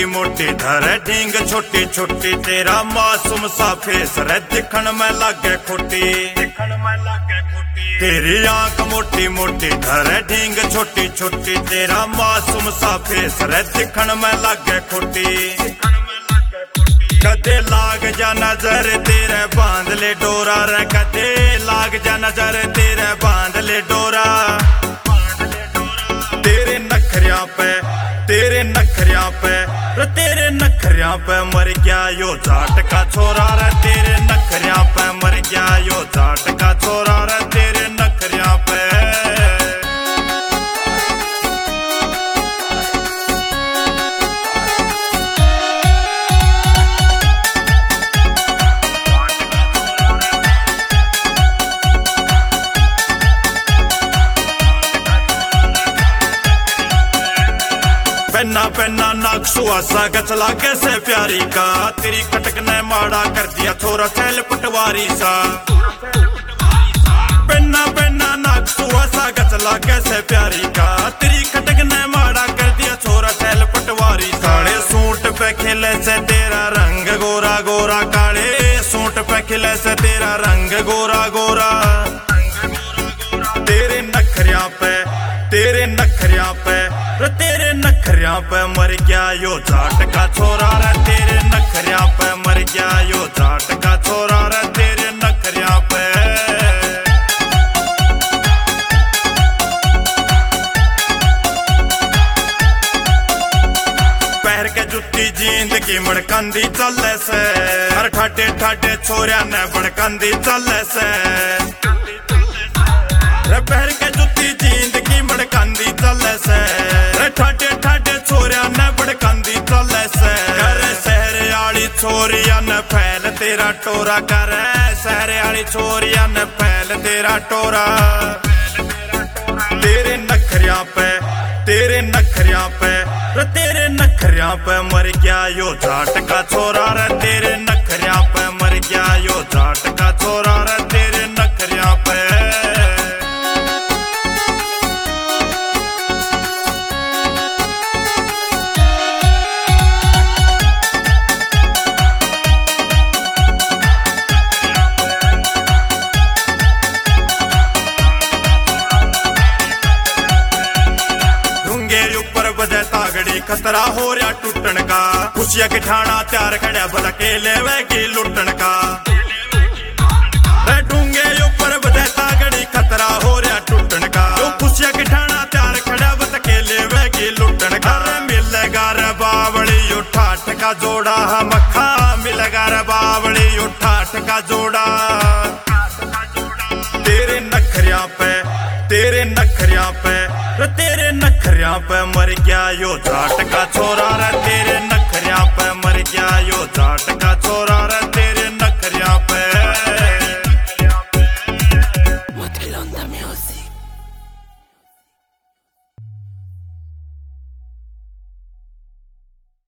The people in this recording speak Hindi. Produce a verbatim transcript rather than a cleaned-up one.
मोटी धरे ढींग छोटी छोटी तेरा मासूम सा फेस रे दिखण में लागे खोटी दिखण में लागे खोटी तेरी आंख मोटी मोटी धरे ढींग छोटी छोटी तेरा मासूम सा फेस रे दिखण में लागे खोटी कदे लाग जा नजर तेरे बांध ले डोरा रे कदे लाग जा नजर तेरे बांध ले डोरा तेरे नखरिया पे तेरे नखरिया पे रे तेरे नखरिया पे मर गया यो जाट का छोरा रे तेरे नखरिया पे मर गया यो जाट का छोरा रे तेरे नखरिया पे पन्ना पन्ना नाकसुआ सा गचला कैसे प्यारी का तेरी कटक ने माड़ा कर दिया छोरा चैल पटवारी सा पन्ना पन्ना नाकसुआ सा गचला कैसे प्यारी का तेरी कटक ने माड़ा कर दिया छोरा चैल पटवारी काले सूट पे खिले से तेरा रंग गोरा गोरा काले सूट पे खिले से तेरा रंग गोरा गोरा तेरे नखरिया पे तेरे नखरिया पे रे तेरे नखरिया पे मर गया यो जाट का छोरा रे तेरे नखरिया पे मर गया यो जाट का छोरा रे तेरे नखरिया पे पैर के जुत्ती जींद की मड़कंदी चले से हर ठाटे ठाटे छोरिया ने बड़कंदी चले से रे पैर के जुत्ती जींद की मड़कंदी चले से रे ठाटे ठाटे छोरिया ने बड़कंदी चले से करे शहर आली छोरिया ने फैल तेरा टोरा करे शहर आली छोरिया ने फैल तेरा टोरा तेरे नखरिया पे तेरे नखरिया पे रे तेरे नखरिया पे मर गया यो जाट का छोरा रे तेरे नखरिया पे मर गया यो जाट का छोरा रे तेरे नखरिया पे खतरा हो रहा टूटन का खुशिया के ठाणा त्यार खड़ा बता के लेवे की लुटन का डूंगे ऊपर बजता गड़ी खतरा हो रहा टूटन का खुशिया के ठाणा त्यार खड़ा बता के लेवे की लुटन का मिलेगा रे बावली उठाठ का जोड़ा मखा मिलेगा रे बावली उठाठ का जोड़ा तेरे नखरिया पे तेरे नखरिया पे रे तेरे नखरिया पे मर गया यो जाट का छोरा रे तेरे नखरिया पे मर गया यो जाट का छोरा रे